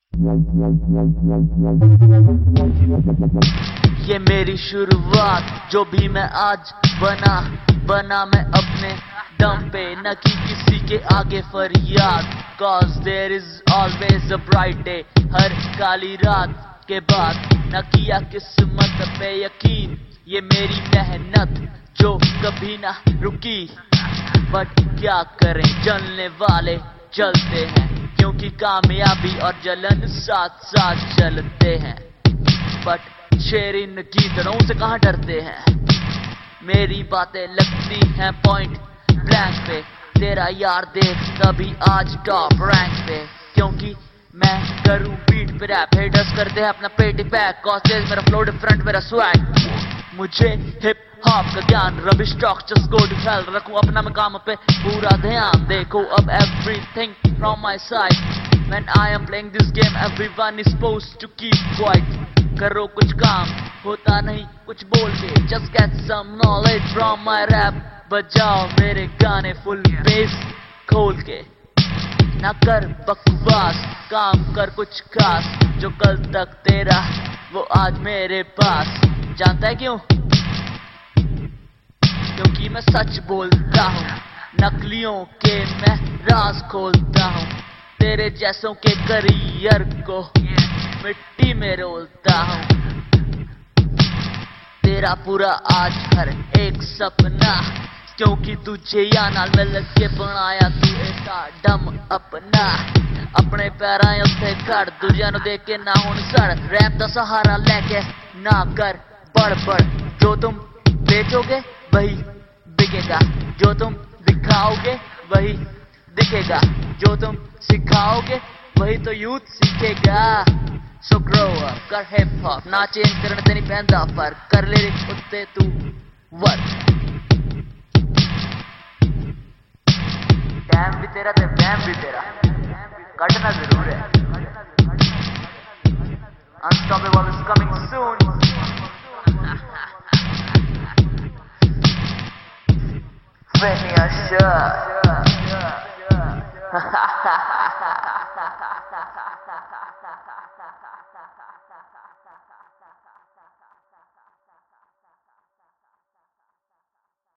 ये मेरी शुरुआत, जो भी मैं आज बना मैं अपने दम पे, न कि किसी के आगे फरियाद। Cause there is always a bright day, हर काली रात के बाद न किया किस्मत पे यकीन। ये मेरी मेहनत जो कभी ना रुकी, बट क्या करें, जलने वाले जलते हैं, क्योंकि कामयाबी और जलन साथ साथ चलते हैं। बट शेर इन गीतड़ों से कहाँ डरते हैं, मेरी बातें लगती हैं पॉइंट ब्लैंक पे। तेरा यार देख तभी आज टॉप रैंक पे, क्योंकि मैं करूं बीट पे रैप। हेटर्स करते हैं अपना पेटी पैक, कॉस्टेज मेरा फ्लो डिफरेंट, मेरा स्वैग। मुझे हिप हॉप का ज्ञान, rubbish talk just go to hell. रखूं अपना मैं काम पे पूरा ध्यान, देखो अब everything from my side. When I am playing this game, everyone is supposed to keep quiet. करो कुछ काम, होता नहीं कुछ बोल के, just get some knowledge from my rap। बजाओ मेरे गाने फुल बेस खोल के, ना कर बकवास, काम कर कुछ खास। जो कल तक तेरा वो आज मेरे पास। जानता है क्यों? क्योंकि मैं सच बोलता हूँ, नकलियों के मैं राज खोलता हूँ। तेरे जैसों के करियर को मिट्टी में रोलता हूँ। तेरा पूरा आज हर एक सपना, क्योंकि तुझे यार मिल के बनाया तू ऐसा डम अपना। अपने पैरां उत्ते खड़, दूजियां नूं देख के ना हुण सड़। रैप दा सहारा लेके ना कर बड़, जो तुम बेचोगे वही बिकेगा, जो तुम दिखाओगे वही दिखेगा, जो तुम सिखाओगे वही तो यूथ सीखेगा। सो ग्रो अप, कर हिप हॉप, ना चेंज करने ते नहीं पैंदा फर्क, कर लिरिक्स उत्ते तू वर्क। डैम भी तेरा ते बैम भी तेरा, कटना जरूर है। Unstoppable is coming soon। Finish up।